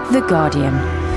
The Guardian.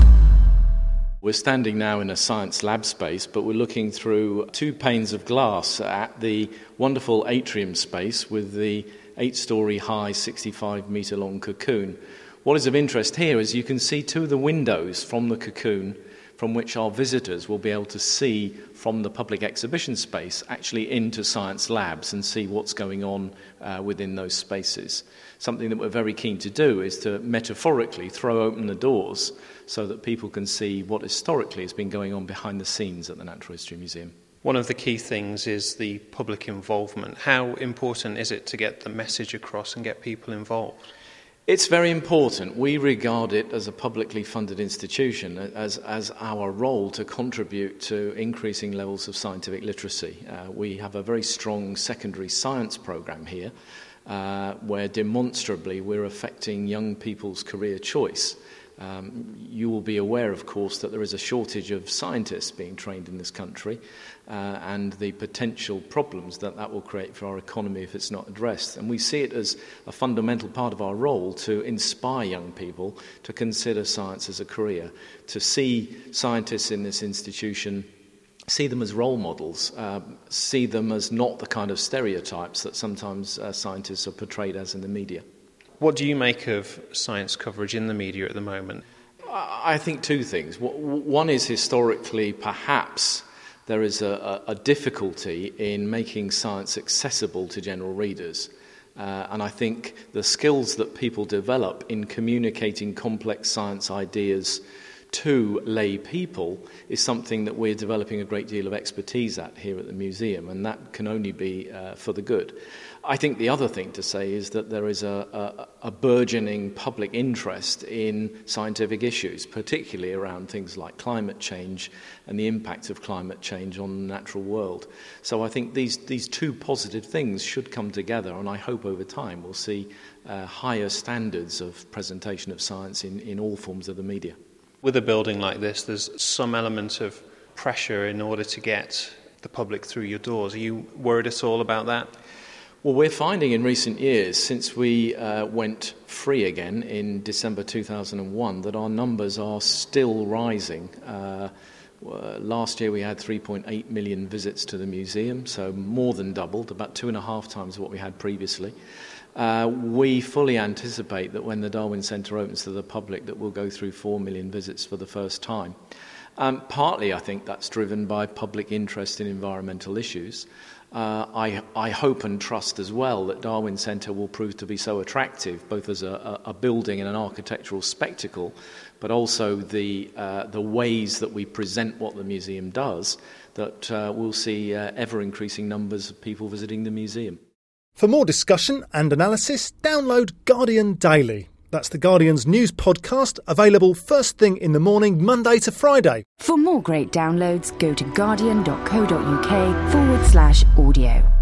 We're standing now in a science lab space, but we're looking through 2 panes of glass at the wonderful atrium space with the 8-storey high, 65-metre long cocoon. What is of interest here is you can see 2 of the windows from the cocoon from which our visitors will be able to see from the public exhibition space actually into science labs and see what's going on within those spaces. Something that we're very keen to do is to metaphorically throw open the doors so that people can see what historically has been going on behind the scenes at the Natural History Museum. One of the key things is the public involvement. How important is it to get the message across and get people involved? It's very important. We regard it as a publicly funded institution as our role to contribute to increasing levels of scientific literacy. We have a very strong secondary science programme here where demonstrably we're affecting young people's career choice. You will be aware, of course, that there is a shortage of scientists being trained in this country and the potential problems that will create for our economy if it's not addressed. And we see it as a fundamental part of our role to inspire young people to consider science as a career, to see scientists in this institution, see them as role models, see them as not the kind of stereotypes that sometimes scientists are portrayed as in the media. What do you make of science coverage in the media at the moment? I think 2 things. One is historically, perhaps, there is a difficulty in making science accessible to general readers. And I think the skills that people develop in communicating complex science ideas to lay people is something that we're developing a great deal of expertise at here at the museum, and that can only be for the good. I think the other thing to say is that there is a burgeoning public interest in scientific issues, particularly around things like climate change and the impact of climate change on the natural world. So I think these 2 positive things should come together, and I hope over time we'll see higher standards of presentation of science in all forms of the media. With a building like this, there's some element of pressure in order to get the public through your doors. Are you worried at all about that? Well, we're finding in recent years, since we went free again in December 2001, that our numbers are still rising. Last year we had 3.8 million visits to the museum, so more than doubled, about 2.5 times what we had previously. We fully anticipate that when the Darwin Centre opens to the public that we'll go through 4 million visits for the first time. Partly, I think that's driven by public interest in environmental issues. I hope and trust as well that Darwin Centre will prove to be so attractive, both as a building and an architectural spectacle, but also the ways that we present what the museum does, that we'll see ever-increasing numbers of people visiting the museum. For more discussion and analysis, download Guardian Daily. That's The Guardian's news podcast, available first thing in the morning, Monday to Friday. For more great downloads, go to guardian.co.uk/audio.